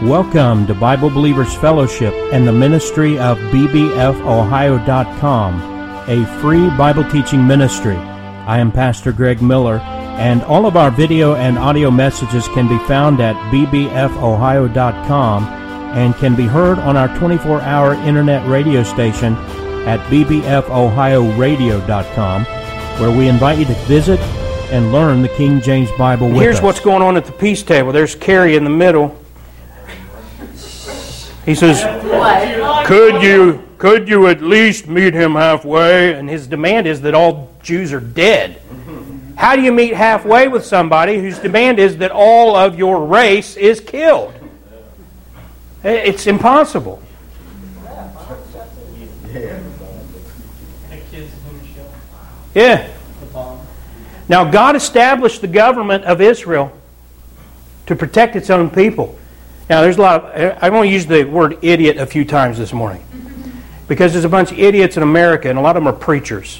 Welcome to Bible Believers Fellowship and the ministry of bbfohio.com, a free Bible teaching ministry. I am Pastor Greg Miller, and all of our video and audio messages can be found at bbfohio.com and can be heard on our 24-hour internet radio station at bbfohioradio.com, where we invite you to visit and learn the King James Bible with us. Here's what's going on at the peace table. There's Kerry in the middle. He says, could you at least meet him halfway? And his demand is that all Jews are dead. How do you meet halfway with somebody whose demand is that all of your race is killed? It's impossible. Yeah. Now, God established the government of Israel to protect its own people. Now, there's a lot of... I want to use the word idiot a few times this morning, because there's a bunch of idiots in America, and a lot of them are preachers.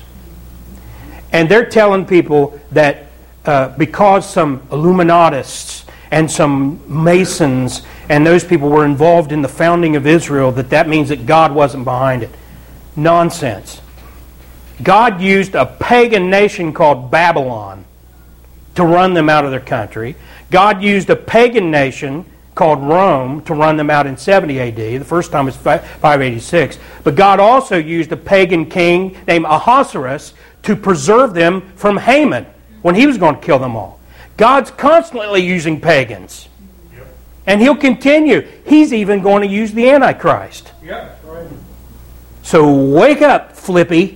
And they're telling people that because some Illuminatists and some Masons and those people were involved in the founding of Israel, that means that God wasn't behind it. Nonsense. God used a pagan nation called Babylon to run them out of their country. God used a pagan nation called Rome to run them out in 70 AD. The first time was 586. But God also used a pagan king named Ahasuerus to preserve them from Haman when he was going to kill them all. God's constantly using pagans. Yep. And He'll continue. He's even going to use the Antichrist. Yep. Right. So wake up, Flippy,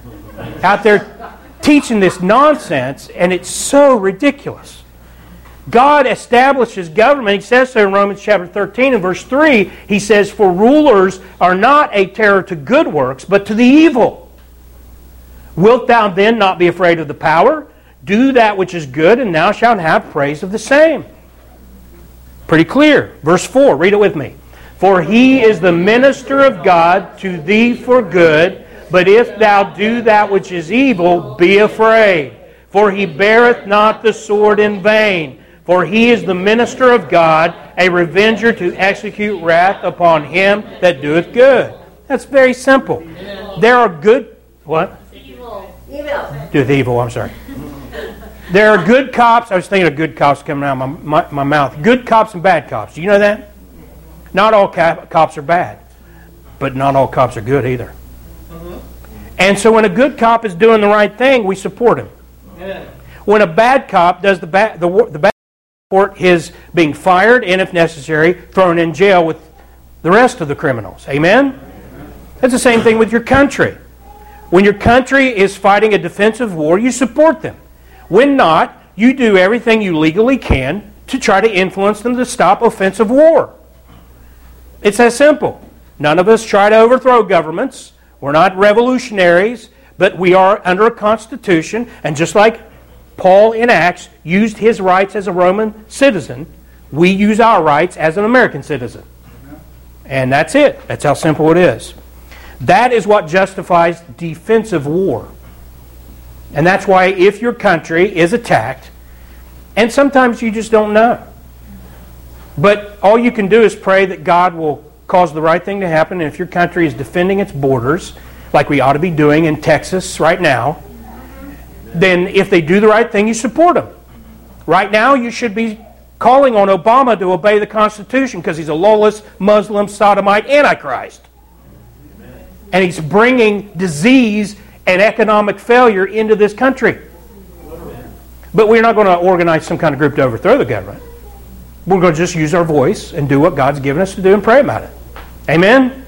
out there teaching this nonsense, and it's so ridiculous. God establishes government. He says so in Romans chapter 13 and verse 3. He says, for rulers are not a terror to good works, but to the evil. Wilt thou then not be afraid of the power? Do that which is good, and thou shalt have praise of the same. Pretty clear. Verse 4, read it with me. For he is the minister of God to thee for good, but if thou do that which is evil, be afraid. For he beareth not the sword in vain. For he is the minister of God, a revenger to execute wrath upon him that doeth good. That's very simple. There are good... What? Evil. Doeth evil, I'm sorry. There are good cops. I was thinking of good cops coming out of my mouth. Good cops and bad cops. Do you know that? Not all cops are bad. But not all cops are good either. And so when a good cop is doing the right thing, we support him. When a bad cop does the bad support his being fired, and if necessary, thrown in jail with the rest of the criminals. Amen? That's the same thing with your country. When your country is fighting a defensive war, you support them. When not, you do everything you legally can to try to influence them to stop offensive war. It's that simple. None of us try to overthrow governments. We're not revolutionaries, but we are under a constitution, and just like Paul in Acts used his rights as a Roman citizen, we use our rights as an American citizen. And that's it. That's how simple it is. That is what justifies defensive war. And that's why if your country is attacked, and sometimes you just don't know, but all you can do is pray that God will cause the right thing to happen, and if your country is defending its borders, like we ought to be doing in Texas right now, then if they do the right thing, you support them. Right now, you should be calling on Obama to obey the Constitution because he's a lawless, Muslim, sodomite Antichrist. And he's bringing disease and economic failure into this country. But we're not going to organize some kind of group to overthrow the government. We're going to just use our voice and do what God's given us to do and pray about it. Amen?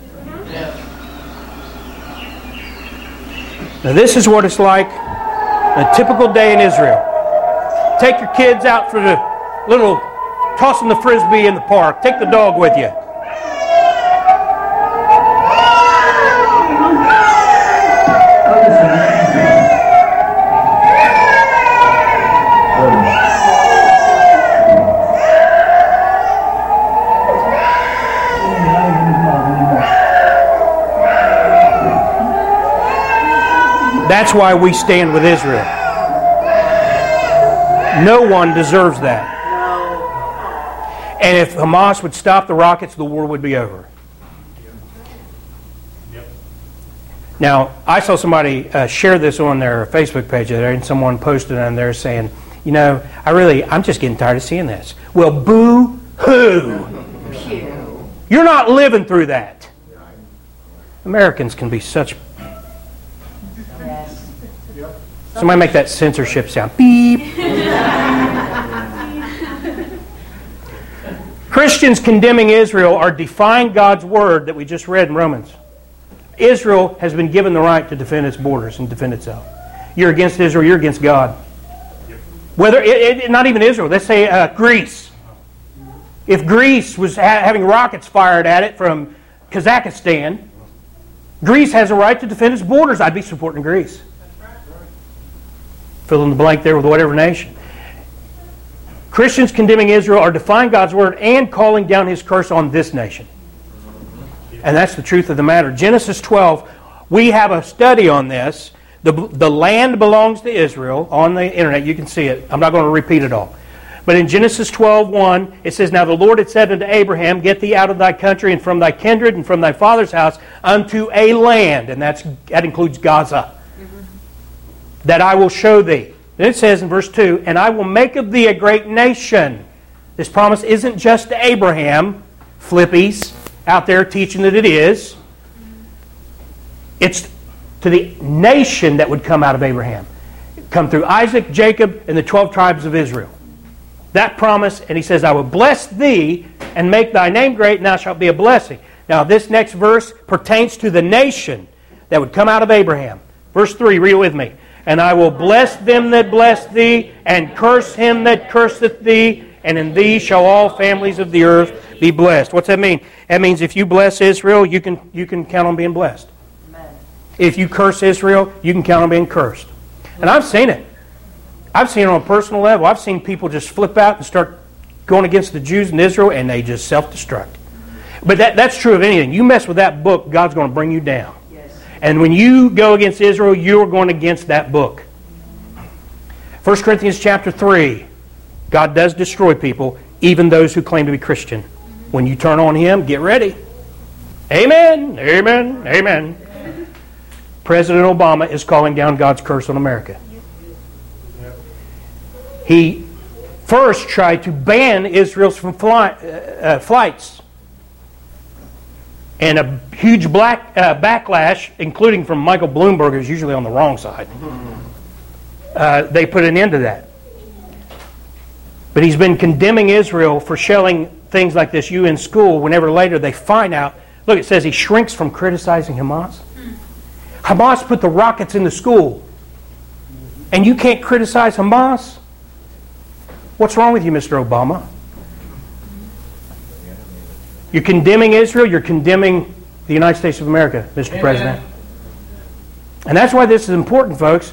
Now this is what it's like a typical day in Israel. Take your kids out for the little tossing the frisbee in the park. Take the dog with you. That's why we stand with Israel. No one deserves that. And if Hamas would stop the rockets, the war would be over. Now, I saw somebody share this on their Facebook page today, and someone posted on there saying, I'm just getting tired of seeing this. Well, boo-hoo. You're not living through that. Americans can be such... Somebody make that censorship sound. Beep. Christians condemning Israel are defying God's word that we just read in Romans. Israel has been given the right to defend its borders and defend itself. You're against Israel, you're against God. Not even Israel, let's say Greece. If Greece was having rockets fired at it from Kazakhstan, Greece has a right to defend its borders. I'd be supporting Greece. Fill in the blank there with whatever nation. Christians condemning Israel are defying God's word and calling down His curse on this nation. And that's the truth of the matter. Genesis 12, we have a study on this. The land belongs to Israel. On the internet, you can see it. I'm not going to repeat it all. But in Genesis 12:1, it says, Now the Lord had said unto Abraham, Get thee out of thy country and from thy kindred and from thy father's house unto a land. And that includes Gaza. That I will show thee. Then it says in verse 2, And I will make of thee a great nation. This promise isn't just to Abraham, flippies out there teaching that it is. It's to the nation that would come out of Abraham. Come through Isaac, Jacob, and the 12 tribes of Israel. That promise, and he says, I will bless thee and make thy name great, and thou shalt be a blessing. Now this next verse pertains to the nation that would come out of Abraham. Verse 3, read it with me. And I will bless them that bless thee, and curse him that curseth thee, and in thee shall all families of the earth be blessed. What's that mean? That means if you bless Israel, you can count on being blessed. Amen. If you curse Israel, you can count on being cursed. And I've seen it. I've seen it on a personal level. I've seen people just flip out and start going against the Jews in Israel, and they just self-destruct. But that's true of anything. You mess with that book, God's going to bring you down. Yes. And when you go against Israel, you're going against that book. 1 Corinthians chapter 3, God does destroy people, even those who claim to be Christian. When you turn on Him, get ready. Amen, amen, amen. President Obama is calling down God's curse on America. He first tried to ban Israel's from flights. And a huge backlash, including from Michael Bloomberg, who's usually on the wrong side. They put an end to that. But he's been condemning Israel for shelling things like this in school whenever later they find out. Look, it says he shrinks from criticizing Hamas. Hamas put the rockets in the school. And you can't criticize Hamas? What's wrong with you, Mr. Obama? You're condemning Israel, you're condemning the United States of America, Mr. Amen. President. And that's why this is important, folks.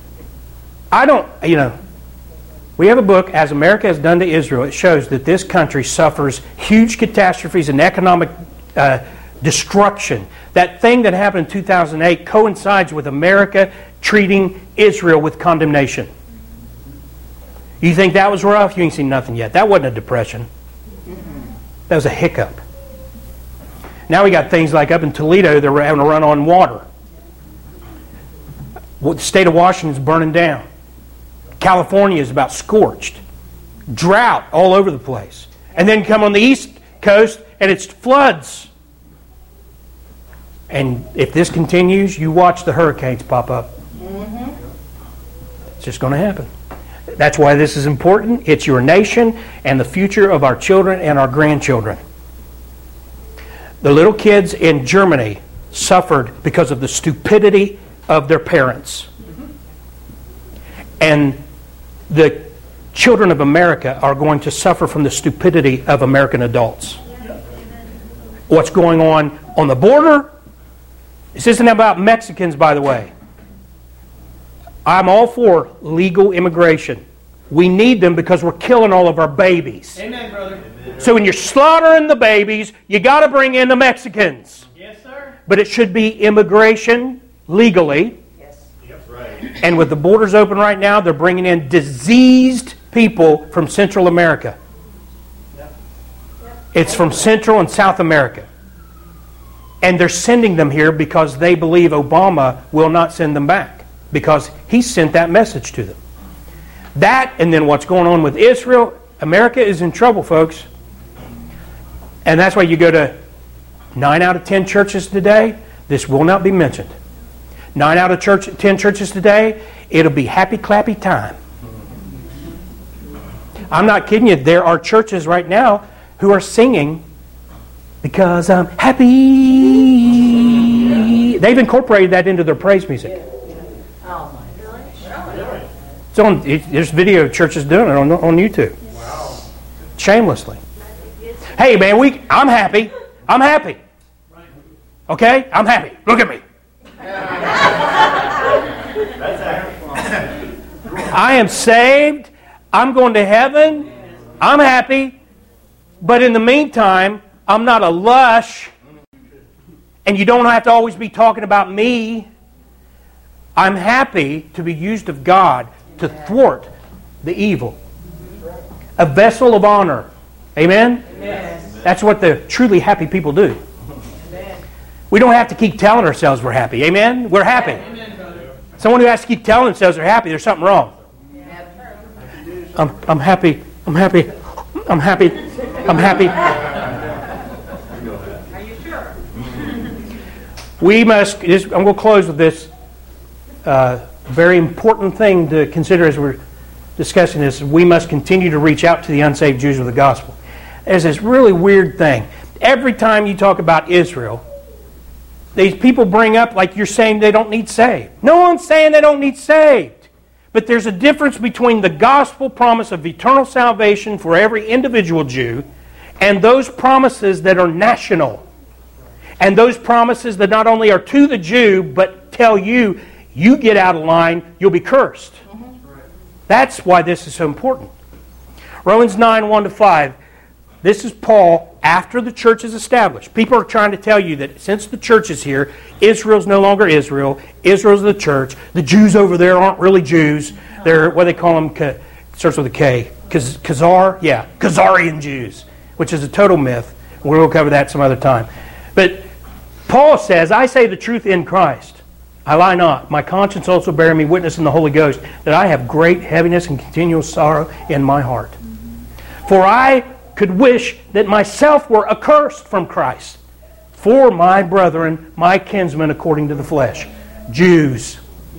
We have a book, As America Has Done to Israel. It shows that this country suffers huge catastrophes and economic destruction. That thing that happened in 2008 coincides with America treating Israel with condemnation. You think that was rough? You ain't seen nothing yet. That wasn't a depression. That was a hiccup. Now we got things like up in Toledo, they're having a run on water. The state of Washington is burning down. California is about scorched. Drought all over the place. And then come on the East Coast and it's floods. And if this continues, you watch the hurricanes pop up. It's just going to happen. That's why this is important. It's your nation and the future of our children and our grandchildren. The little kids in Germany suffered because of the stupidity of their parents. And the children of America are going to suffer from the stupidity of American adults. What's going on the border? This isn't about Mexicans, by the way. I'm all for legal immigration. We need them because we're killing all of our babies. Amen, brother. So when you're slaughtering the babies, you got to bring in the Mexicans. Yes, sir. But it should be immigration legally. Yes. Yep, right. And with the borders open right now, they're bringing in diseased people from Central America. Yep. It's from Central and South America. And they're sending them here because they believe Obama will not send them back, because he sent that message to them. That, and then what's going on with Israel, America is in trouble, folks. And that's why you go to 9 out of 10 churches today, this will not be mentioned. 9 out of 10 churches today, it'll be happy clappy time. I'm not kidding you. There are churches right now who are singing because I'm happy. They've incorporated that into their praise music. It's on. There's video of churches doing it on YouTube. Shamelessly. Hey man, I'm happy. I'm happy. Okay? I'm happy. Look at me. I am saved. I'm going to heaven. I'm happy. But in the meantime, I'm not a lush. And you don't have to always be talking about me. I'm happy to be used of God to thwart the evil. A vessel of honor. Amen? That's what the truly happy people do. We don't have to keep telling ourselves we're happy. Amen? We're happy. Someone who has to keep telling themselves they're happy, there's something wrong. I'm happy. I'm happy. I'm happy. I'm happy. Are you sure? We must, I'm going to close with this very important thing to consider as we're discussing this. We must continue to reach out to the unsaved Jews with the gospel. There's this really weird thing. Every time you talk about Israel, these people bring up like you're saying they don't need saved. No one's saying they don't need saved. But there's a difference between the gospel promise of eternal salvation for every individual Jew and those promises that are national. And those promises that not only are to the Jew, but tell you, you get out of line, you'll be cursed. That's why this is so important. Romans 9, 1-5. This is Paul after the church is established. People are trying to tell you that since the church is here, Israel's no longer Israel. Israel's the church. The Jews over there aren't really Jews. They're what they call them, starts with a K. Khazar? Yeah, Khazarian Jews, which is a total myth. We'll cover that some other time. But Paul says, I say the truth in Christ. I lie not. My conscience also bearing me witness in the Holy Ghost that I have great heaviness and continual sorrow in my heart. For I could wish that myself were accursed from Christ for my brethren, my kinsmen according to the flesh, Jews.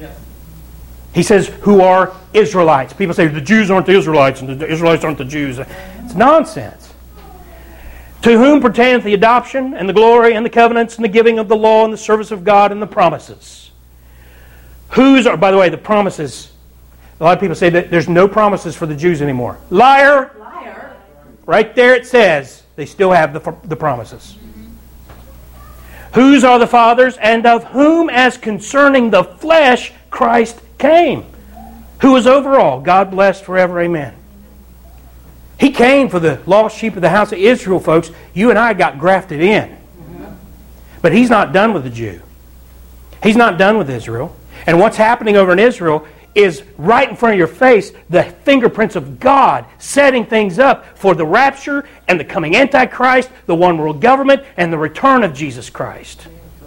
He says, who are Israelites. People say the Jews aren't the Israelites and the Israelites aren't the Jews. It's nonsense. To whom pertaineth the adoption and the glory and the covenants and the giving of the law and the service of God and the promises. Whose are, by the way, the promises. A lot of people say that there's no promises for the Jews anymore. Liar! Right there it says they still have the promises. Whose are the fathers, and of whom as concerning the flesh Christ came, who is over all, God blessed forever, amen. He came for the lost sheep of the house of Israel, folks. You and I got grafted in. But He's not done with the Jew. He's not done with Israel. And what's happening over in Israel is right in front of your face, the fingerprints of God setting things up for the rapture and the coming Antichrist, the one world government, and the return of Jesus Christ.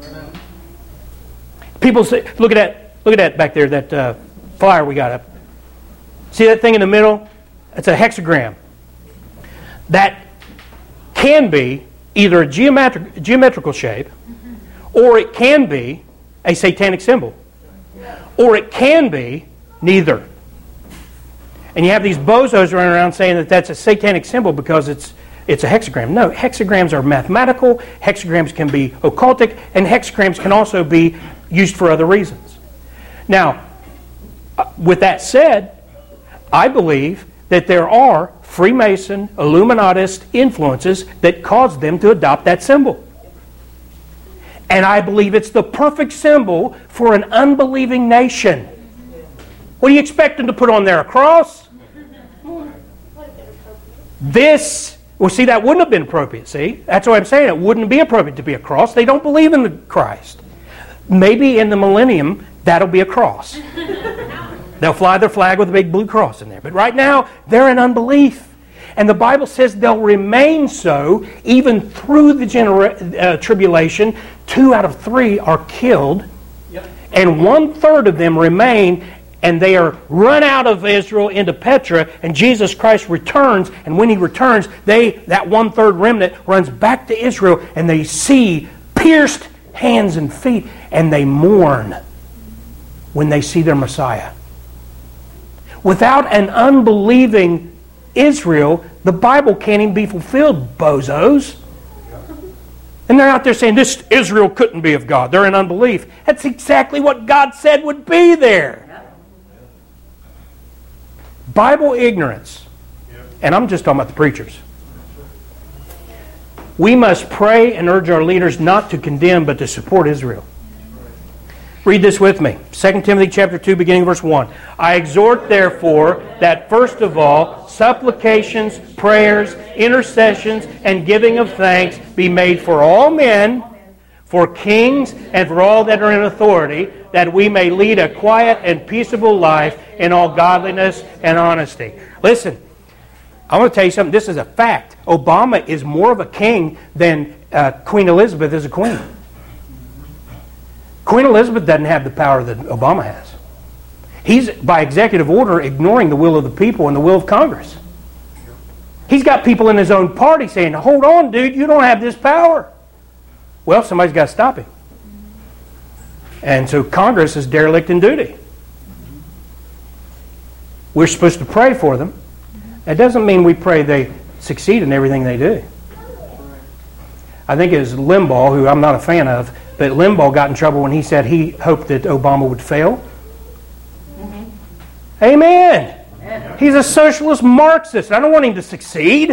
People say, look at that back there, that flyer we got up. See that thing in the middle? It's a hexagram. That can be either a geometrical shape, or it can be a satanic symbol, or it can be neither. And you have these bozos running around saying that that's a satanic symbol because it's a hexagram. No, hexagrams are mathematical, hexagrams can be occultic, and hexagrams can also be used for other reasons. Now, with that said, I believe that there are Freemason, Illuminatist influences that caused them to adopt that symbol. And I believe it's the perfect symbol for an unbelieving nation. What do you expect them to put on there? A cross? See, that wouldn't have been appropriate, see? That's what I'm saying. It wouldn't be appropriate to be a cross. They don't believe in the Christ. Maybe in the millennium, that'll be a cross. They'll fly their flag with a big blue cross in there. But right now, they're in unbelief. And the Bible says they'll remain so even through the tribulation. 2 out of 3 are killed. Yep. And 1/3 of them remain, and they are run out of Israel into Petra, and Jesus Christ returns, and when He returns, that 1/3 remnant runs back to Israel, and they see pierced hands and feet, and they mourn when they see their Messiah. Without an unbelieving Israel, the Bible can't even be fulfilled, bozos. And they're out there saying, this Israel couldn't be of God. They're in unbelief. That's exactly what God said would be there. Bible ignorance. And I'm just talking about the preachers. We must pray and urge our leaders not to condemn, but to support Israel. Read this with me. 2 Timothy chapter 2, beginning verse 1. I exhort, therefore, that first of all, supplications, prayers, intercessions, and giving of thanks be made for all men, for kings, and for all that are in authority, that we may lead a quiet and peaceable life in all godliness and honesty. Listen, I want to tell you something. This is a fact. Obama is more of a king than Queen Elizabeth is a queen. Queen Elizabeth doesn't have the power that Obama has. He's, by executive order, ignoring the will of the people and the will of Congress. He's got people in his own party saying, hold on, dude, you don't have this power. Well, somebody's got to stop him. And so Congress is derelict in duty. We're supposed to pray for them. That doesn't mean we pray they succeed in everything they do. I think it was Limbaugh, who I'm not a fan of, but Limbaugh got in trouble when he said he hoped that Obama would fail. Mm-hmm. Amen. Yeah. He's a socialist Marxist. I don't want him to succeed.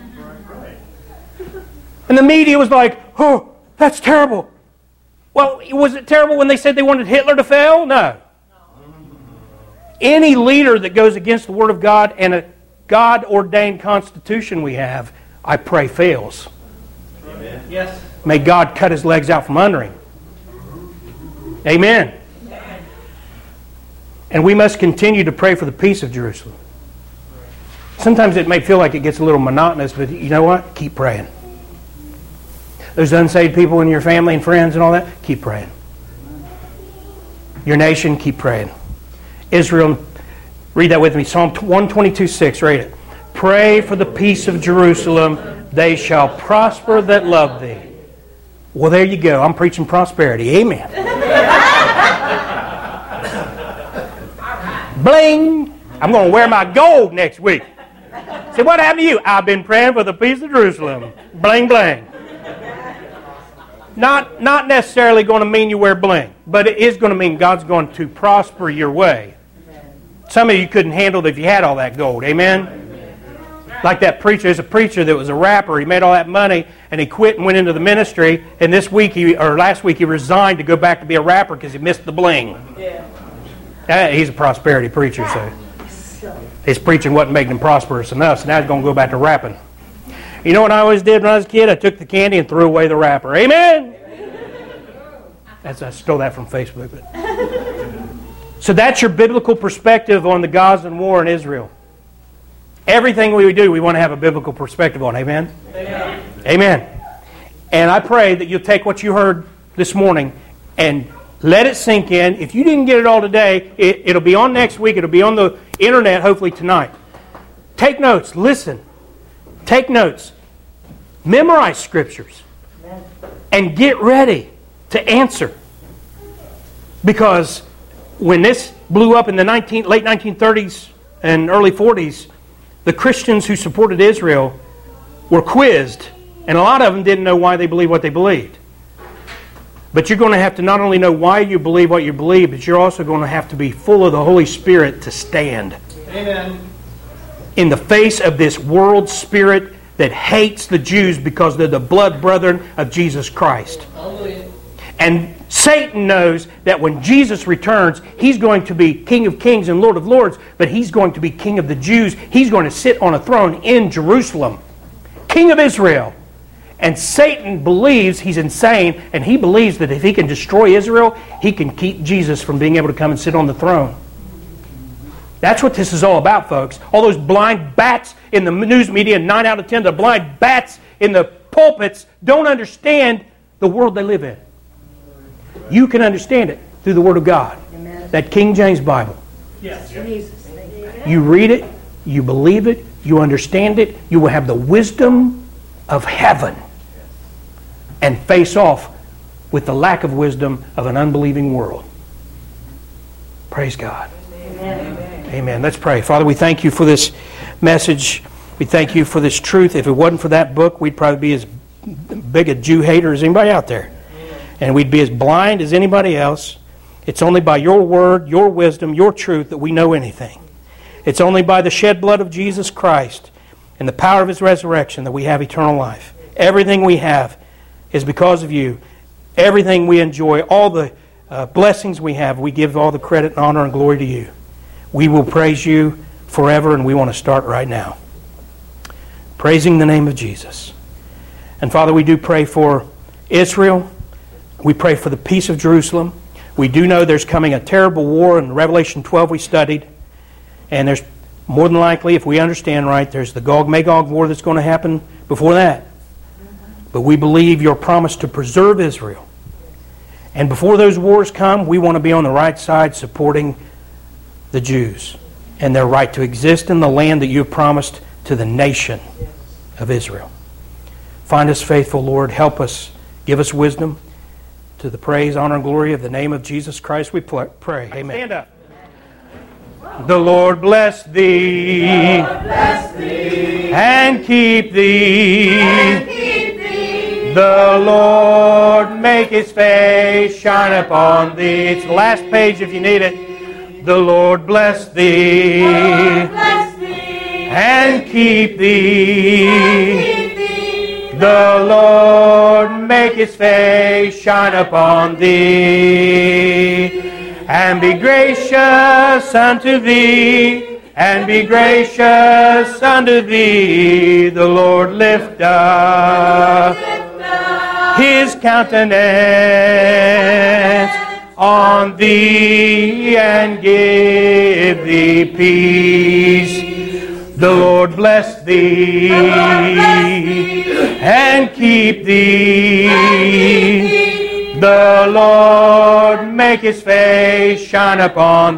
And the media was like, oh, that's terrible. Well, was it terrible when they said they wanted Hitler to fail? No. Any leader that goes against the Word of God and a God-ordained constitution we have, I pray fails. Amen. Yes. May God cut his legs out from under him. Amen. And we must continue to pray for the peace of Jerusalem. Sometimes it may feel like it gets a little monotonous, but you know what? Keep praying. Those unsaved people in your family and friends and all that, keep praying. Your nation, keep praying. Israel, read that with me. Psalm 122:6, read it. Pray for the peace of Jerusalem. They shall prosper that love thee. Well, there you go. I'm preaching prosperity. Amen. Bling! I'm going to wear my gold next week. Say, what happened to you? I've been praying for the peace of Jerusalem. Bling, bling. Not necessarily going to mean you wear bling, but it is going to mean God's going to prosper your way. Some of you couldn't handle it if you had all that gold. Amen? Like that preacher. There's a preacher that was a rapper. He made all that money, and he quit and went into the ministry. And last week he resigned to go back to be a rapper because he missed the bling. Yeah. He's a prosperity preacher, so his preaching wasn't making him prosperous enough. So now he's going to go back to rapping. You know what I always did when I was a kid? I took the candy and threw away the wrapper. Amen. I stole that from Facebook. So that's your biblical perspective on the Gazan war in Israel. Everything we do, we want to have a biblical perspective on. Amen? Amen. Amen. And I pray that you'll take what you heard this morning and let it sink in. If you didn't get it all today, it'll be on next week. It'll be on the internet hopefully tonight. Take notes. Listen. Take notes. Memorize scriptures. And get ready to answer. Because when this blew up in the late 1930s and early 40s, the Christians who supported Israel were quizzed, and a lot of them didn't know why they believed what they believed. But you're going to have to not only know why you believe what you believe, but you're also going to have to be full of the Holy Spirit to stand. Amen. In the face of this world spirit that hates the Jews because they're the blood brethren of Jesus Christ. Hallelujah. And Satan knows that when Jesus returns, he's going to be King of Kings and Lord of Lords, but he's going to be King of the Jews. He's going to sit on a throne in Jerusalem. King of Israel. And Satan believes he's insane, and he believes that if he can destroy Israel, he can keep Jesus from being able to come and sit on the throne. That's what this is all about, folks. All those blind bats in the news media, 9 out of 10, the blind bats in the pulpits don't understand the world they live in. You can understand it through the Word of God. Amen. That King James Bible. Yes. You read it, you believe it, you understand it, you will have the wisdom of heaven and face off with the lack of wisdom of an unbelieving world. Praise God. Amen. Amen. Let's pray. Father, we thank you for this message. We thank you for this truth. If it wasn't for that book, we'd probably be as big a Jew hater as anybody out there. And we'd be as blind as anybody else. It's only by your word, your wisdom, your truth that we know anything. It's only by the shed blood of Jesus Christ and the power of His resurrection that we have eternal life. Everything we have is because of you. Everything we enjoy, all the blessings we have, we give all the credit and honor and glory to you. We will praise you forever, and we want to start right now. Praising the name of Jesus. And Father, we do pray for Israel. We pray for the peace of Jerusalem. We do know there's coming a terrible war in Revelation 12 we studied. And there's more than likely, if we understand right, there's the Gog-Magog war that's going to happen before that. But we believe your promise to preserve Israel. And before those wars come, we want to be on the right side supporting the Jews and their right to exist in the land that you have promised to the nation of Israel. Find us faithful, Lord. Help us. Give us wisdom. To the praise, honor, and glory of the name of Jesus Christ we pray. Amen. Stand up. The Lord bless thee, and keep thee. The Lord make His face shine upon thee. It's the last page if you need it. The Lord bless thee, and keep thee. The Lord make His face shine upon thee, and be gracious unto thee, and be gracious unto thee. The Lord lift up His countenance on thee, and give thee peace. The Lord bless thee, and keep thee. The Lord make His face shine upon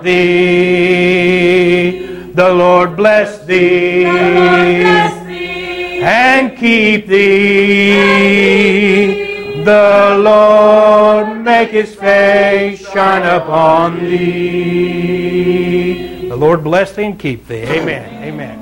thee. The Lord bless thee, and keep thee. The Lord make His face shine upon thee. The Lord bless thee and keep thee. Amen. Amen.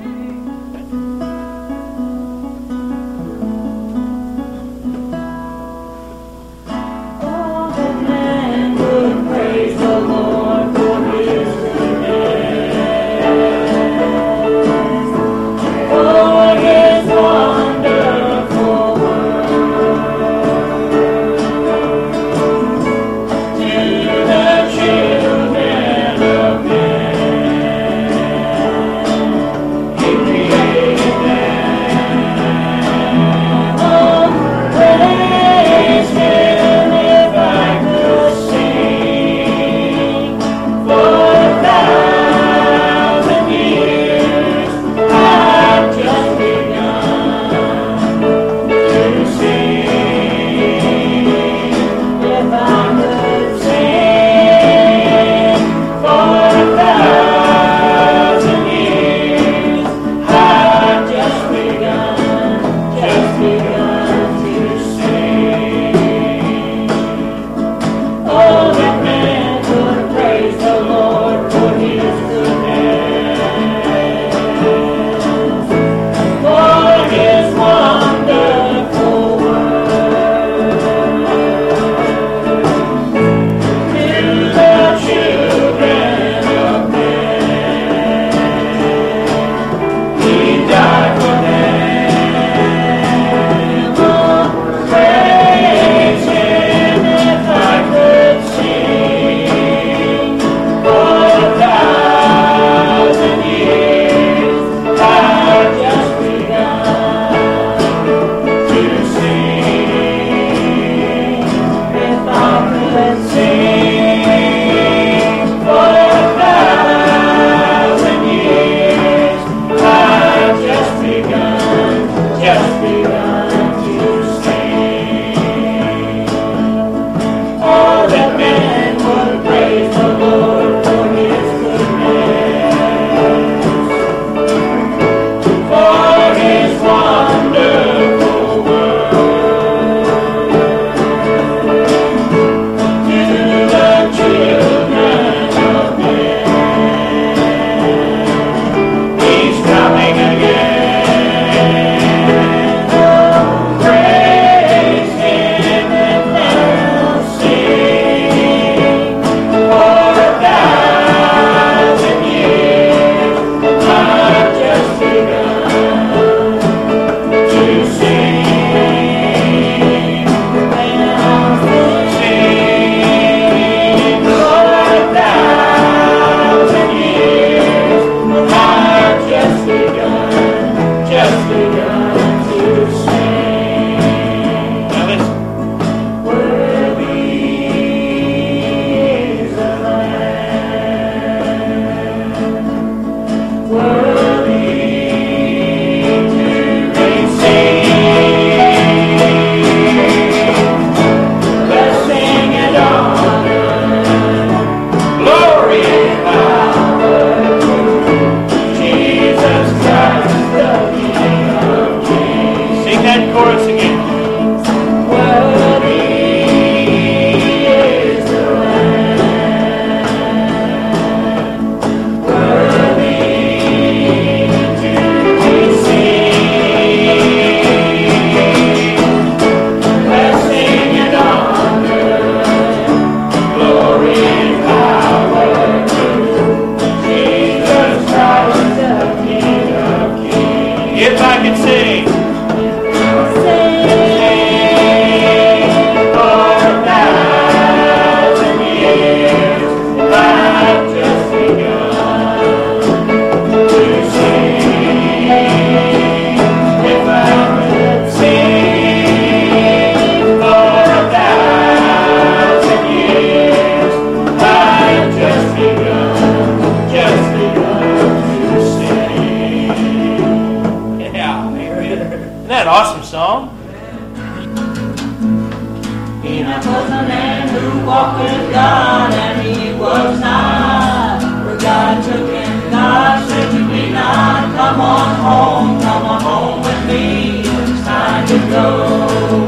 Enoch was a man who walked with God, and he was not, for God took him. God said to me, not, come on home with me, it's time to go.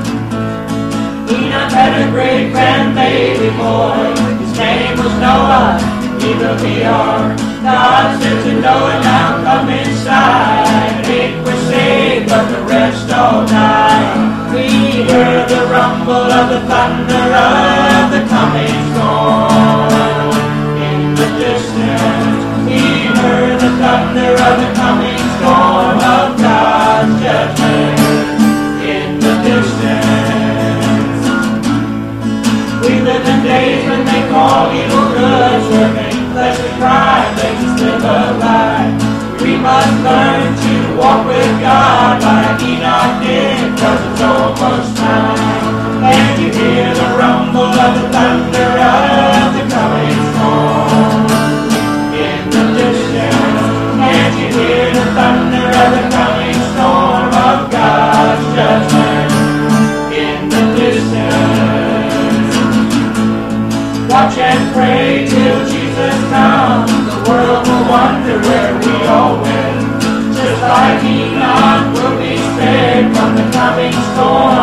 Enoch had a great grandbaby boy, his name was Noah, he built the ark. God said to Noah, now come inside. 8 were saved, but the rest all died. We heard the rumble of the thunder of the coming storm. In the distance, we heard the thunder of the coming storm of God's judgment. In the distance, we live in days when they call evil good, serving flesh and pride, makes us live a lie. We must learn to walk with God like Enoch did, 'cause it's almost time. And you hear the rumble of the thunder of the coming storm. In the distance, and you hear the thunder of the coming storm of God's judgment. In the distance, watch and pray till Jesus comes. The world will wonder where we all went. Just like Enoch will be spared from the coming storm.